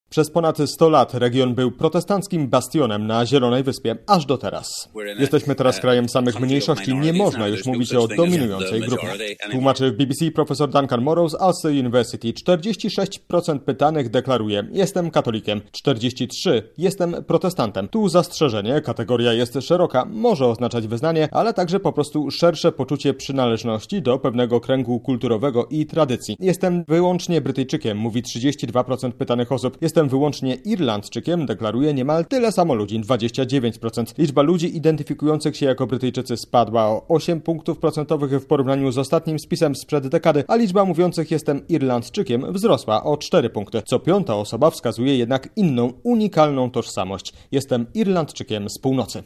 Przez ponad 100 lat region był protestanckim bastionem na Zielonej Wyspie, aż do teraz. Jesteśmy teraz krajem samych mniejszości, nie można już mówić o dominującej grupie. Tłumaczy w BBC profesor Duncan Morrow z Ulster University. 46% pytanych deklaruje: jestem katolikiem, 43% jestem protestantem. Tu zastrzeżenie, kategoria jest szeroka, może oznaczać wyznanie, ale także po prostu szersze poczucie przynależności do pewnego kręgu kulturowego i tradycji. Jestem wyłącznie Brytyjczykiem, mówi 32% pytanych osób. Jestem wyłącznie Irlandczykiem, deklaruje niemal tyle samo ludzi, 29%. Liczba ludzi identyfikujących się jako Brytyjczycy spadła o 8 punktów procentowych w porównaniu z ostatnim spisem sprzed dekady, a liczba mówiących jestem Irlandczykiem wzrosła o 4 punkty. Co piąta osoba wskazuje jednak inną, unikalną tożsamość. Jestem Irlandczykiem z północy.